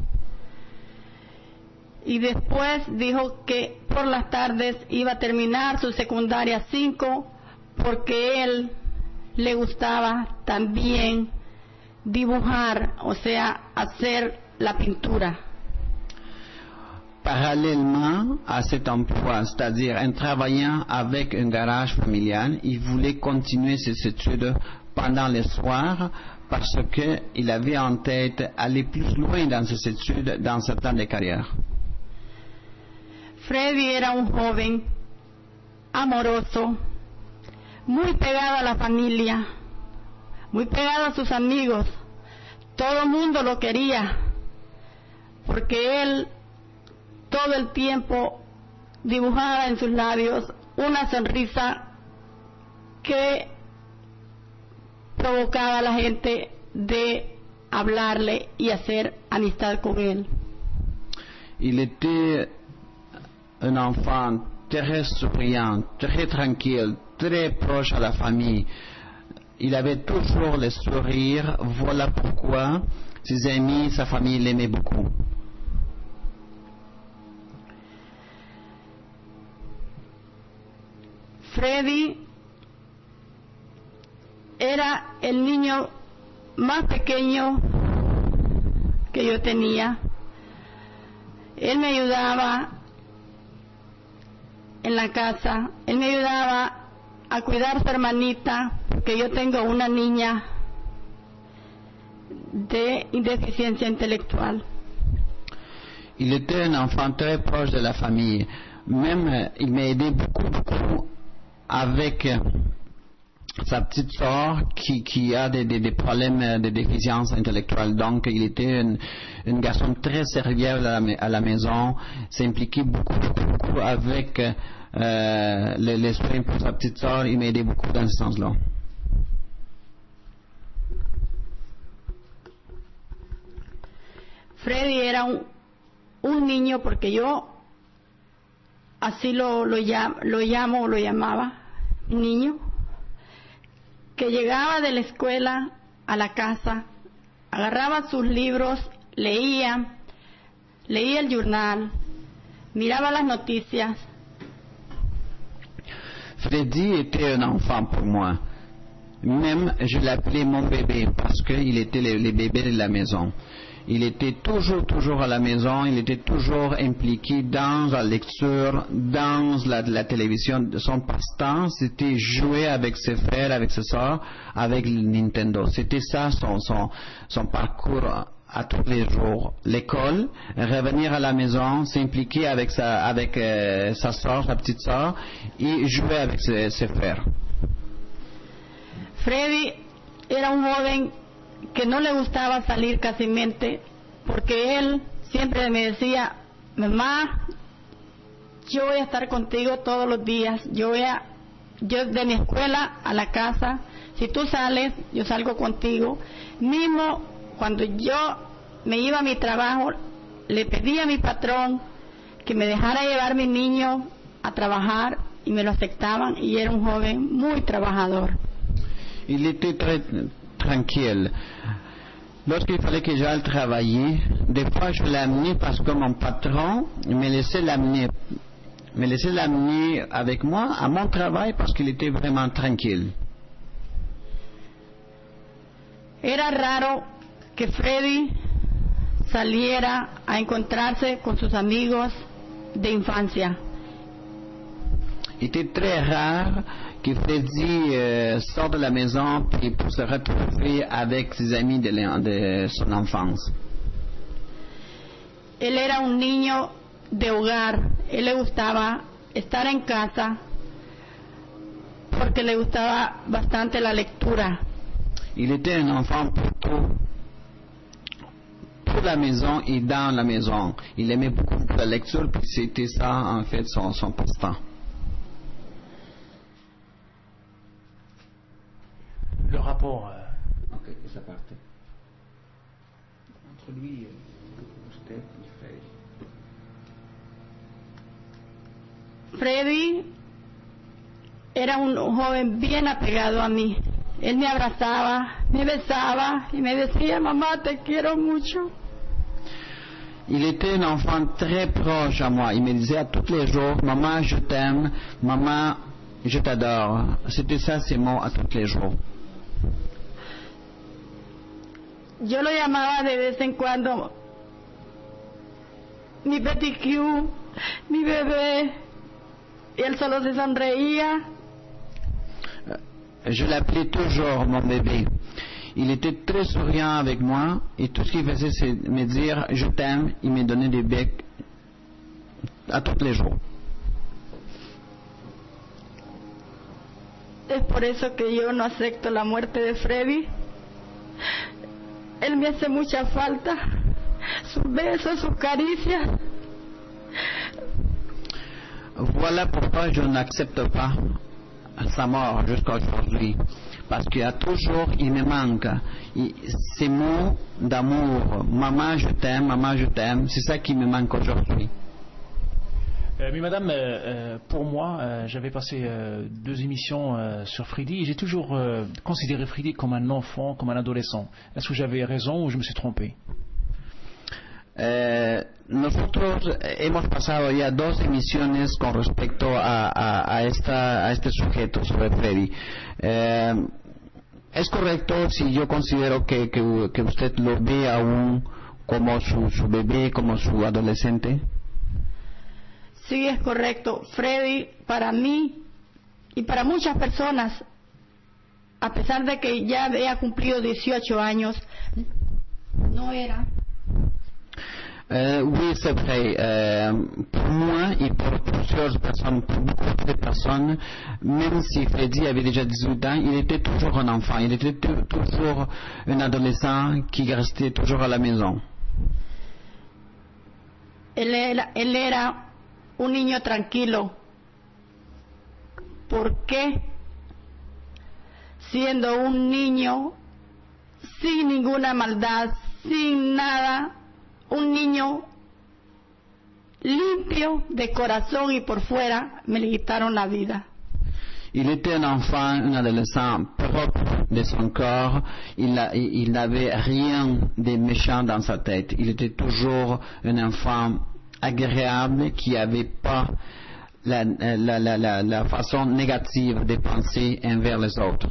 Y después dijo que por las tardes iba a terminar su secundaria cinco porque él le gustaba también dibujar, o sea, hacer la pintura. Parallèlement à cet emploi, c'est-à-dire en travaillant avec un garage familial, il voulait continuer ses études pendant les soirs parce qu'il avait en tête aller plus loin dans ses études dans ce temps de carrière. Freddy era un joven amoroso, muy pegado a la familia, muy pegado a sus amigos. Todo el mundo lo quería, porque él todo el tiempo dibujaba en sus labios una sonrisa que provocaba a la gente de hablarle y hacer amistad con él. Il était un enfant très souriant, très tranquille, très proche à la famille. Il avait toujours le sourire, voilà pourquoi ses amis, sa famille l'aimaient beaucoup. Freddy era el niño más pequeño que yo tenía. Él me ayudaba en la casa, él me ayudaba a cuidar a su hermanita, porque yo tengo una niña de deficiencia intelectual. Il était un enfant très proche de la famille. Même, il m'a aidé beaucoup, beaucoup avec sa petite sœur qui, qui a des, des, des problèmes de déficience intellectuelle. Donc, il était un, un garçon très sérieux à la, à la maison, s'impliquait beaucoup, beaucoup, beaucoup avec euh, les soins pour sa petite sœur. Il m'a aidé beaucoup dans ce sens-là. Freddy era un, un niño, porque yo así lo, lo, llam, lo llamo, lo llamaba, un niño que llegaba de la escuela a la casa, agarraba sus libros, leía, leía el journal, miraba las noticias. Freddy était un enfant pour moi. Même, je l'appelais mon bébé parce qu'il était le, le bébé de la maison. Il était toujours, toujours à la maison, il était toujours impliqué dans la lecture, dans la, la télévision. Son passe-temps, c'était jouer avec ses frères, avec ses soeurs, avec le Nintendo. C'était ça son, son, son parcours à tous les jours. L'école, revenir à la maison, s'impliquer avec sa, avec euh, sa soeur, sa petite soeur, et jouer avec ses, ses frères. Freddy era un joven que no le gustaba salir casimente, porque él siempre me decía: mamá, yo voy a estar contigo todos los días, yo voy a, yo de mi escuela a la casa, si tú sales, yo salgo contigo. Mismo cuando yo me iba a mi trabajo, le pedí a mi patrón que me dejara llevar a mi niño a trabajar y me lo aceptaban, y era un joven muy trabajador. Il était très tranquille. Lorsqu'il fallait que j'aille travailler, des fois je l'amenais parce que mon patron me laissait l'amener, me laissait l'amener avec moi à mon travail parce qu'il était vraiment tranquille. Era raro que Freddy saliera a encontrarse con sus amigos de infancia. Il était très rare que Freddy euh, sorte de la maison puis pour se retrouver avec ses amis de, de son enfance. Él era un niño de hogar. Él le gustaba estar en casa porque le gustaba bastante la lectura. Il était un enfant plutôt pour la maison et dans la maison. Il aimait beaucoup la lecture, puis c'était ça, en fait, son, son passe-temps. Le rapport... Euh... Ok, ça partait. Entre lui et usted y Freddy. Freddy era un joven bien apegado a mí. Él me abrazaba, me besaba y me decía, mamá, te quiero mucho. Il était un enfant très proche à moi. Il me disait à tous les jours, maman, je t'aime, maman, je t'adore. C'était ça, ces mots à tous les jours. Yo lo llamaba de vez en cuando mi petit Q, mi bebé, y él solo se sonreía. Je l'appelais toujours mon bébé. Il était très souriant avec moi et tout ce qu'il faisait c'est me dire je t'aime. Il me donnait des becs à tous les jours. Es por eso que yo no acepto la muerte de Freddy. Él me hace mucha falta, sus besos, sus caricias. Voilà pourquoi je n'accepte pas sa mort jusqu'à aujourd'hui. Parce qu'il y a toujours, il me manque. Et ces mots d'amour, maman je t'aime, maman je t'aime, c'est ça qui me manque aujourd'hui. Euh, mais madame, euh, euh, pour moi, euh, j'avais passé euh, deux émissions euh, sur Freddy et j'ai toujours euh, considéré Freddy comme un enfant, comme un adolescent. Est-ce que j'avais raison ou je me suis trompé? Eh, nosotros hemos pasado ya dos emisiones con respecto a, a, a, esta, a este sujeto sobre Freddy. Eh, ¿Es correcto si yo considero que, que, que usted lo ve aún como su, su bebé, como su adolescente? Sí, es correcto. Freddy, para mí y para muchas personas, a pesar de que ya había cumplido dieciocho años, no era. Euh, oui, c'est vrai. Euh, pour moi et pour plusieurs personnes, pour beaucoup de personnes, même si Freddy avait déjà dix-huit ans, il était toujours un enfant. Il était toujours un adolescent qui restait toujours à la maison. Él era, él era un niño tranquilo. ¿Por qué? Siendo un niño sin ninguna maldad, sin nada, un niño limpio de corazón y por fuera, me le quitaron la vida. Il était un enfant, un adolescent propre de son corps. Il, a, il n'avait rien de méchant dans sa tête. Il était toujours un enfant agréable qui n'avait pas la, la, la, la, la façon négative de penser envers les autres.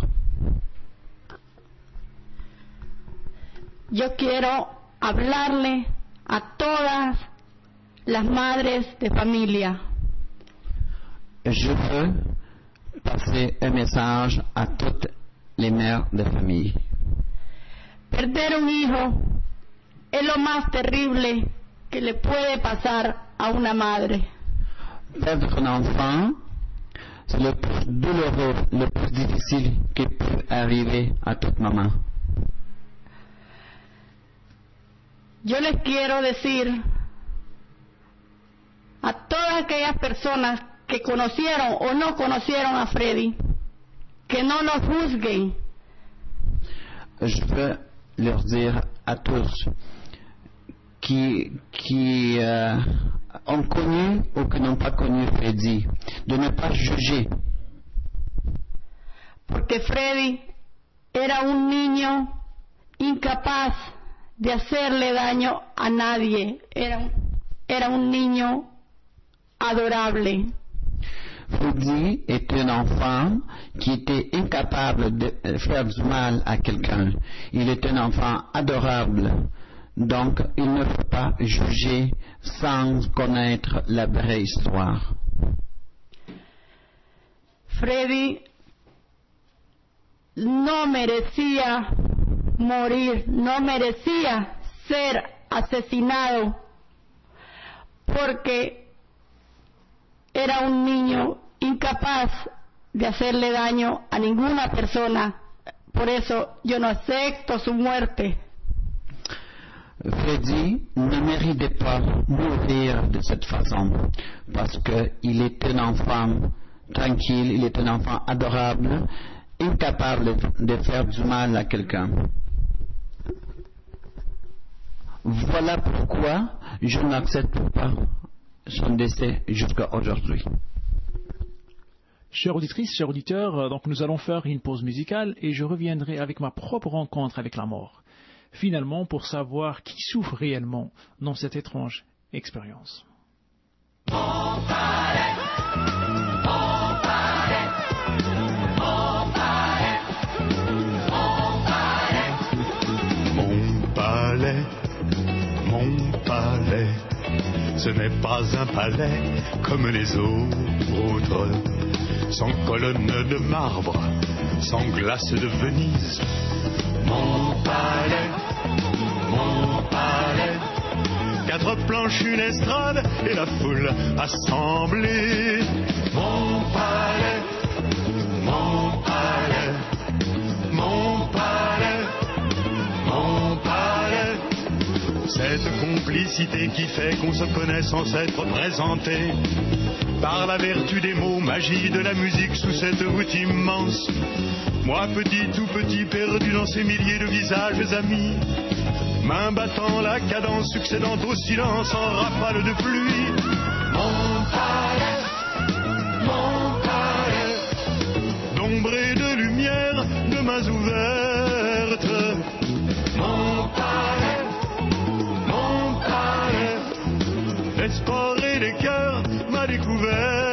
Yo quiero hablarle a todas las madres de familia. Je veux passer un message à toutes les mères de famille. Perder un hijo es lo más terrible que le puede pasar a una madre. Perdre un enfant, c'est le plus douloureux, le plus difficile qui peut arriver à toute maman. Yo les quiero decir a todas aquellas personas que conocieron o no conocieron a Freddy, que no lo juzguen. Je veux leur dire à tous qui, qui euh, ont connu ou qui n'ont pas connu Freddy, de ne pas juger. Porque Freddy era un niño incapaz de hacerle daño a nadie. Era un, era un niño adorable. Freddy était un enfant qui était incapable de faire du mal à quelqu'un. Il est un enfant adorable. Donc, il ne faut pas juger sans connaître la vraie histoire. Freddy no merecía morir, no merecía ser asesinado, porque era un niño incapaz de hacerle daño a ninguna persona, Por eso yo no acepto su muerte. Freddy ne méritait pas mourir de cette façon parce qu'il était un enfant tranquille, il est un enfant adorable, incapable de faire du mal à quelqu'un. Voilà pourquoi je n'accepte pas son décès jusqu'à aujourd'hui. Chères auditrices, chers auditeurs, donc nous allons faire une pause musicale et je reviendrai avec ma propre rencontre avec la mort. Finalement, pour savoir qui souffre réellement dans cette étrange expérience. Mon palais, mon palais, mon palais, mon palais. Mon palais, mon palais, ce n'est pas un palais comme les autres, sans colonne de marbre, sans glace de Venise. Mon palais, mon palais, quatre planches, une estrade et la foule assemblée. Mon palais, mon palais, mon palais, mon palais. Cette complicité qui fait qu'on se connaît sans s'être présenté, par la vertu des mots, magie de la musique sous cette voûte immense. Moi petit, tout petit, perdu dans ces milliers de visages amis, main battant la cadence, succédant au silence en rafale de pluie. Mon palais, mon palais, d'ombre et de lumière, de mains ouvertes. Mon palais, mon palais, l'espoir et les cœurs, ma découverte.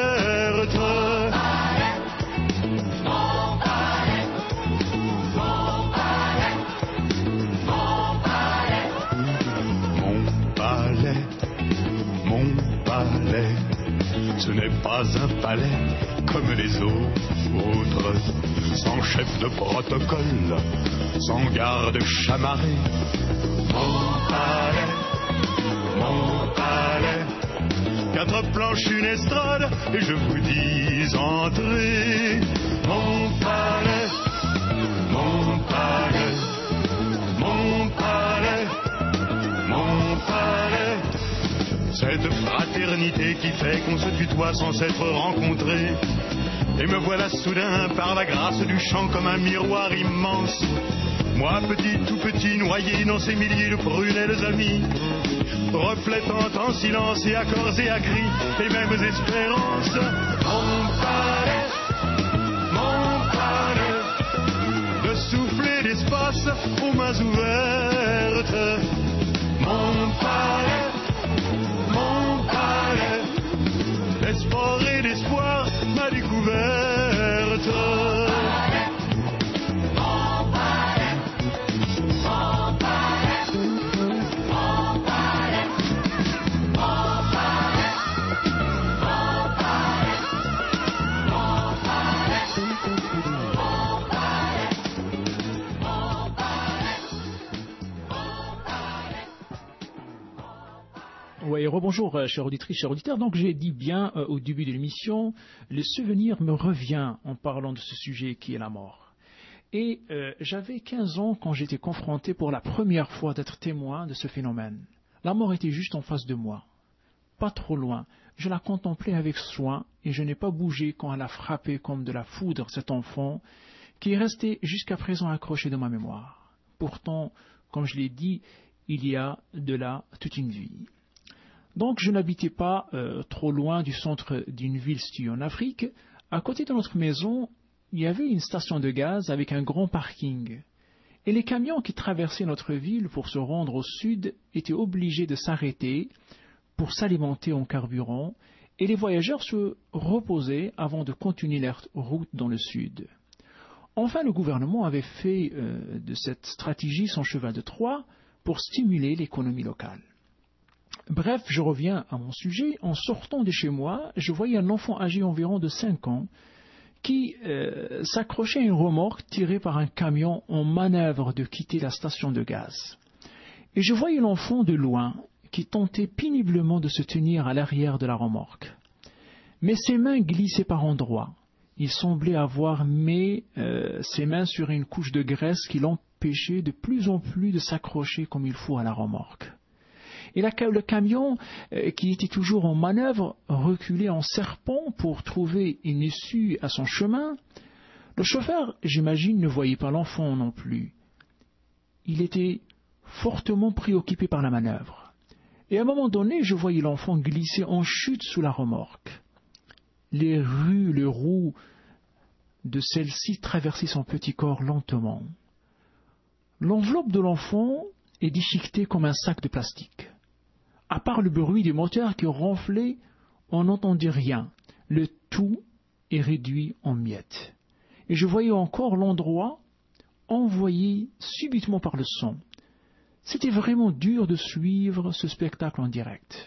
Ce n'est pas un palais comme les autres, sans chef de protocole, sans garde chamarré. Mon palais, mon palais, quatre planches, une estrade, et je vous dis entrez. Mon palais, mon palais, mon palais, mon palais. Cette fraternité qui fait qu'on se tutoie sans s'être rencontré. Et me voilà soudain par la grâce du chant comme un miroir immense. Moi petit, tout petit, noyé dans ces milliers de prunelles amies, reflétant en silence et à corps et à cris les mêmes espérances. Mon palais, mon palais, de souffler l'espace aux mains ouvertes. Mon palais, mon palais, l'espoir et l'espoir, ma découverte. Mon palais, mon palais, mon palais, mon palais, mon palais, mon palais, mon palais, mon palais, mon palais. Oui, rebonjour, euh, chers auditrices, chers auditeurs. Donc, j'ai dit bien euh, au début de l'émission, le souvenir me revient en parlant de ce sujet qui est la mort. Et euh, j'avais quinze ans quand j'étais confronté pour la première fois d'être témoin de ce phénomène. La mort était juste en face de moi, pas trop loin. Je la contemplais avec soin et je n'ai pas bougé quand elle a frappé comme de la foudre cet enfant qui est resté jusqu'à présent accroché dans ma mémoire. Pourtant, comme je l'ai dit, il y a de là toute une vie. Donc je n'habitais pas euh, trop loin du centre d'une ville située en Afrique. À côté de notre maison, il y avait une station de gaz avec un grand parking. Et les camions qui traversaient notre ville pour se rendre au sud étaient obligés de s'arrêter pour s'alimenter en carburant et les voyageurs se reposaient avant de continuer leur route dans le sud. Enfin, le gouvernement avait fait euh, de cette stratégie son cheval de Troie pour stimuler l'économie locale. Bref, je reviens à mon sujet. En sortant de chez moi, je voyais un enfant âgé environ de cinq ans qui euh, s'accrochait à une remorque tirée par un camion en manœuvre de quitter la station de gaz. Et je voyais l'enfant de loin qui tentait péniblement de se tenir à l'arrière de la remorque. Mais ses mains glissaient par endroits Il semblait avoir mis euh, ses mains sur une couche de graisse qui l'empêchait de plus en plus de s'accrocher comme il faut à la remorque. Et la, le camion, euh, qui était toujours en manœuvre, reculait en serpent pour trouver une issue à son chemin. Le chauffeur, j'imagine, ne voyait pas l'enfant non plus. Il était fortement préoccupé par la manœuvre. Et à un moment donné, je voyais l'enfant glisser en chute sous la remorque. Les rues, les roues de celle-ci traversaient son petit corps lentement. L'enveloppe de l'enfant est déchiquetée comme un sac de plastique. À part le bruit du moteur qui ronflait, on n'entendait rien. Le tout est réduit en miettes. Et je voyais encore l'endroit envoyé subitement par le son. C'était vraiment dur de suivre ce spectacle en direct.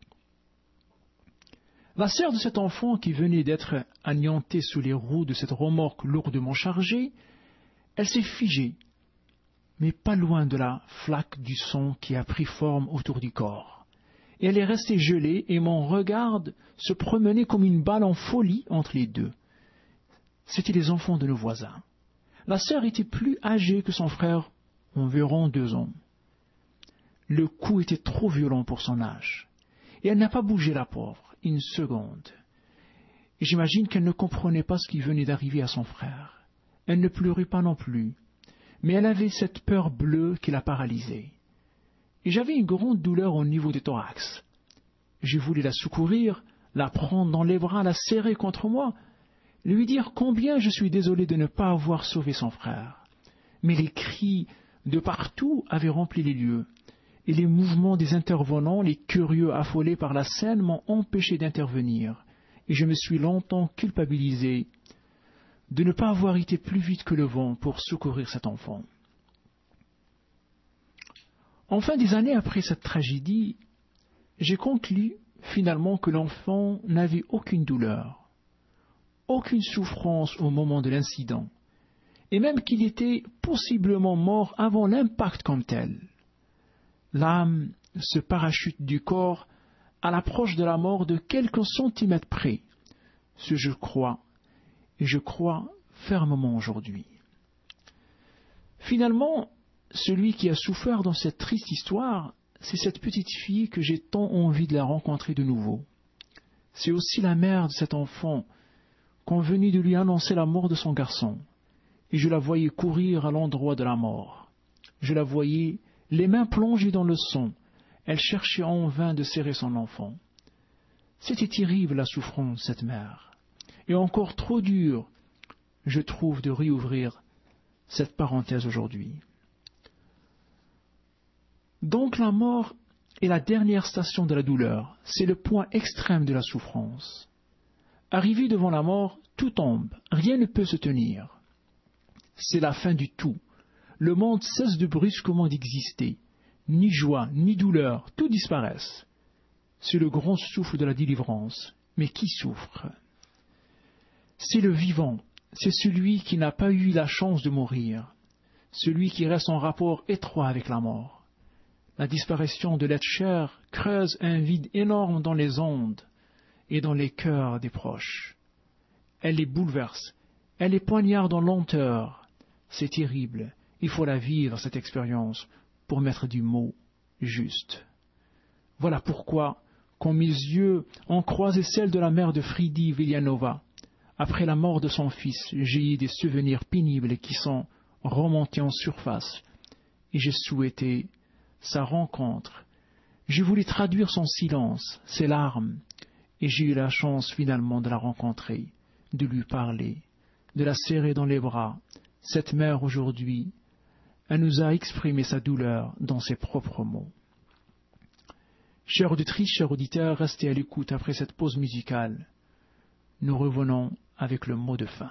La sœur de cet enfant qui venait d'être anéantée sous les roues de cette remorque lourdement chargée, elle s'est figée, mais pas loin de la flaque du sang qui a pris forme autour du corps. Et elle est restée gelée et mon regard se promenait comme une balle en folie entre les deux. C'étaient les enfants de nos voisins. La sœur était plus âgée que son frère, environ deux ans. Le coup était trop violent pour son âge, et elle n'a pas bougé la pauvre, une seconde. Et j'imagine qu'elle ne comprenait pas ce qui venait d'arriver à son frère. Elle ne pleurait pas non plus, mais elle avait cette peur bleue qui la paralysait. Et j'avais une grande douleur au niveau du thorax. J'ai voulu la secourir, la prendre dans les bras, la serrer contre moi, lui dire combien je suis désolé de ne pas avoir sauvé son frère. Mais les cris de partout avaient rempli les lieux, et les mouvements des intervenants, les curieux affolés par la scène, m'ont empêché d'intervenir, et je me suis longtemps culpabilisé de ne pas avoir été plus vite que le vent pour secourir cet enfant. Enfin, des années après cette tragédie, j'ai conclu finalement que l'enfant n'avait aucune douleur, aucune souffrance au moment de l'incident, et même qu'il était possiblement mort avant l'impact comme tel. L'âme se parachute du corps à l'approche de la mort de quelques centimètres près. Ce je crois, et je crois fermement aujourd'hui. Finalement, celui qui a souffert dans cette triste histoire, c'est cette petite fille que j'ai tant envie de la rencontrer de nouveau. C'est aussi la mère de cet enfant qu'on venait de lui annoncer la mort de son garçon, et je la voyais courir à l'endroit de la mort. Je la voyais les mains plongées dans le sang, elle cherchait en vain de serrer son enfant. C'était terrible la souffrance de cette mère, et encore trop dur, je trouve, de réouvrir cette parenthèse aujourd'hui. Donc la mort est la dernière station de la douleur, c'est le point extrême de la souffrance. Arrivé devant la mort, tout tombe, rien ne peut se tenir. C'est la fin du tout. Le monde cesse de brusquement d'exister. Ni joie, ni douleur, tout disparaissent. C'est le grand souffle de la délivrance. Mais qui souffre? C'est le vivant, c'est celui qui n'a pas eu la chance de mourir, celui qui reste en rapport étroit avec la mort. La disparition de l'être cher creuse un vide énorme dans les ondes et dans les cœurs des proches. Elle les bouleverse, elle les poignarde en lenteur. C'est terrible, il faut la vivre, cette expérience, pour mettre du mot juste. Voilà pourquoi, quand mes yeux ont croisé celle de la mère de Fridi Villanova, après la mort de son fils, j'ai eu des souvenirs pénibles qui sont remontés en surface, et j'ai souhaité sa rencontre. J'ai voulu traduire son silence, ses larmes, et j'ai eu la chance finalement de la rencontrer, de lui parler, de la serrer dans les bras. Cette mère aujourd'hui, elle nous a exprimé sa douleur dans ses propres mots. Chère auditrice, chers auditeurs, restez à l'écoute après cette pause musicale. Nous revenons avec le mot de fin.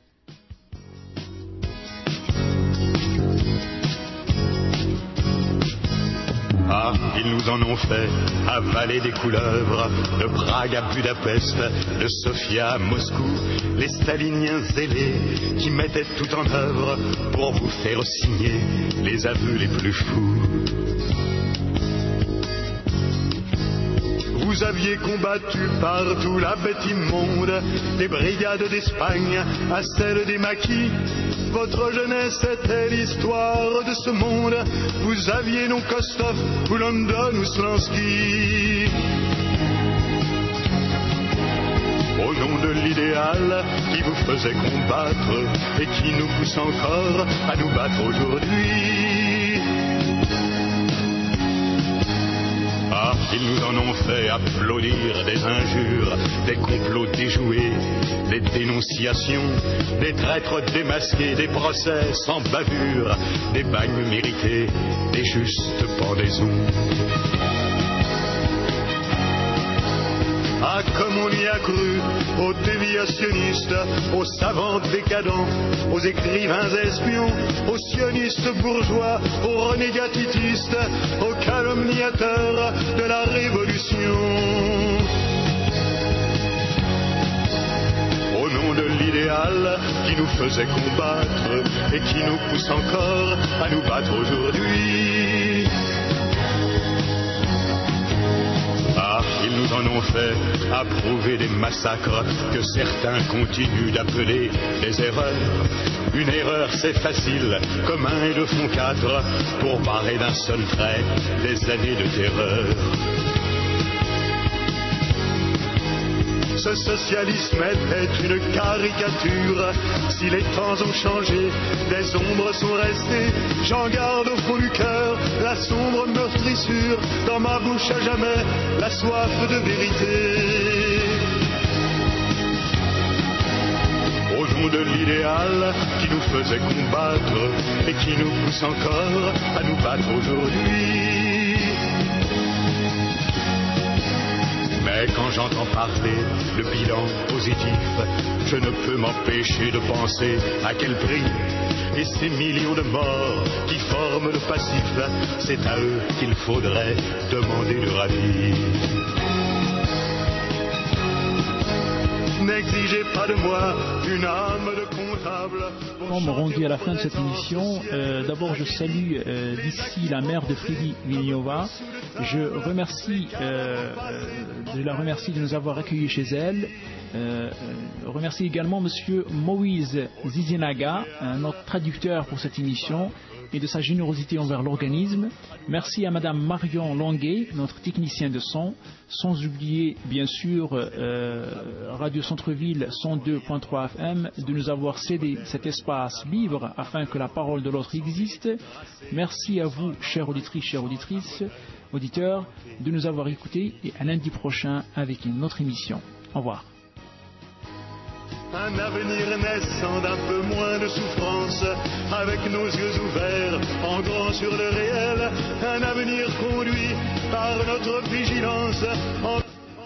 Ah, ils nous en ont fait avaler des couleuvres, de Prague à Budapest, de Sofia à Moscou, les staliniens zélés qui mettaient tout en œuvre pour vous faire signer les aveux les plus fous. Vous vous aviez combattu partout la bête immonde, des brigades d'Espagne à celles des maquis. Votre jeunesse était l'histoire de ce monde. Vous aviez non Kostov ou London ou Slansky. Au nom de l'idéal qui vous faisait combattre et qui nous pousse encore à nous battre aujourd'hui. Ah, ils nous en ont fait applaudir des injures, des complots déjoués, des dénonciations, des traîtres démasqués, des procès sans bavure, des bagnes mérités, des justes pendaisons. Ah, comme on y a cru, aux déviationnistes, aux savants décadents, aux écrivains espions, aux sionistes bourgeois, aux renégats titistes, aux calomniateurs de la Révolution. Au nom de l'idéal qui nous faisait combattre et qui nous pousse encore à nous battre aujourd'hui. Ah, ils nous en ont fait approuver des massacres que certains continuent d'appeler des erreurs. Une erreur, c'est facile, comme un et deux font quatre, pour barrer d'un seul trait des années de terreur. Ce socialisme était une caricature. Si les temps ont changé, des ombres sont restées. J'en garde au fond du cœur la sombre meurtrissure. Dans ma bouche à jamais, la soif de vérité. Au nom de l'idéal qui nous faisait combattre et qui nous pousse encore à nous battre aujourd'hui. Mais quand j'entends parler de bilan positif, je ne peux m'empêcher de penser à quel prix. Et ces millions de morts qui forment le passif, c'est à eux qu'il faudrait demander le radis. N'exigez pas de moi une âme de comptable. On me rendit à la fin de cette émission. Euh, d'abord, je salue euh, d'ici la mère de Freddy Villeneuva. Je remercie, euh, je la remercie de nous avoir accueillis chez elle. Euh, euh, remercie également Monsieur Moïse Zizinaga, notre traducteur pour cette émission, et de sa générosité envers l'organisme. Merci à Madame Marion Longuet, notre technicien de son, sans oublier bien sûr euh, Radio Centre-Ville cent deux point trois F M de nous avoir cédé cet espace libre afin que la parole de l'autre existe. Merci à vous, chères auditrices, chères auditrices, auditeurs, de nous avoir écoutés, et à lundi prochain avec une autre émission. Au revoir. Un avenir naissant d'un peu moins de souffrance, avec nos yeux ouverts, en grand sur le réel. Un avenir conduit par notre vigilance. En...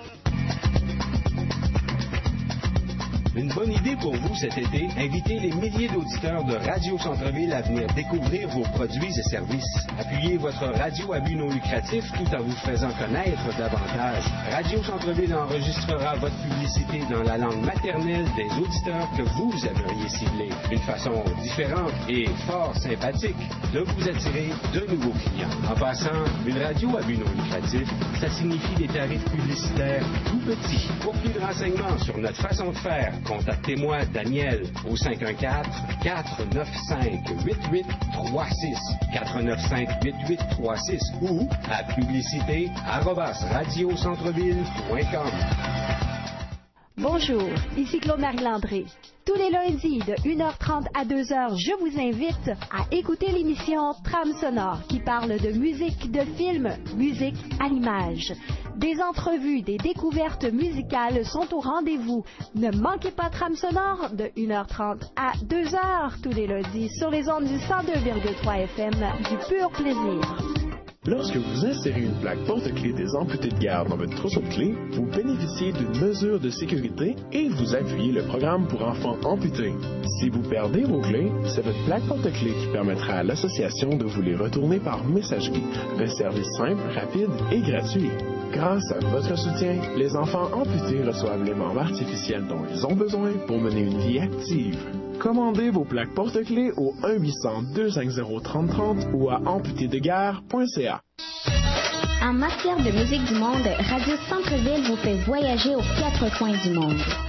Une bonne idée pour vous cet été, invitez les milliers d'auditeurs de Radio Centre-Ville à venir découvrir vos produits et services. Appuyez votre radio à but non lucratif tout en vous faisant connaître davantage. Radio Centre-Ville enregistrera votre publicité dans la langue maternelle des auditeurs que vous aimeriez cibler. Une façon différente et fort sympathique de vous attirer de nouveaux clients. En passant, une radio à but non lucratif, ça signifie des tarifs publicitaires tout petits. Pour plus de renseignements sur notre façon de faire, contactez-moi, Daniel, au cinq un quatre, quatre neuf cinq, huit huit trois six, quatre neuf cinq, huit huit trois six ou à publicité arobase radio centreville point com. Bonjour, ici Claude-Marie Landré. Tous les lundis de une heure trente à deux heures, je vous invite à écouter l'émission Trame sonore qui parle de musique de film, musique à l'image. Des entrevues, des découvertes musicales sont au rendez-vous. Ne manquez pas Trame sonore de une heure trente à deux heures tous les lundis sur les ondes du cent deux virgule trois F M du pur plaisir. Lorsque vous insérez une plaque porte-clés des amputés de garde dans votre trousseau de clés, vous bénéficiez d'une mesure de sécurité et vous appuyez le programme pour enfants amputés. Si vous perdez vos clés, c'est votre plaque porte-clés qui permettra à l'association de vous les retourner par messagerie. Un service simple, rapide et gratuit. Grâce à votre soutien, les enfants amputés reçoivent les membres artificiels dont ils ont besoin pour mener une vie active. Commandez vos plaques porte-clés au un huit cents, deux cinq zéro, trente trente ou à amputé de guerre point C A. En matière de musique du monde, Radio Centre-Ville vous fait voyager aux quatre coins du monde.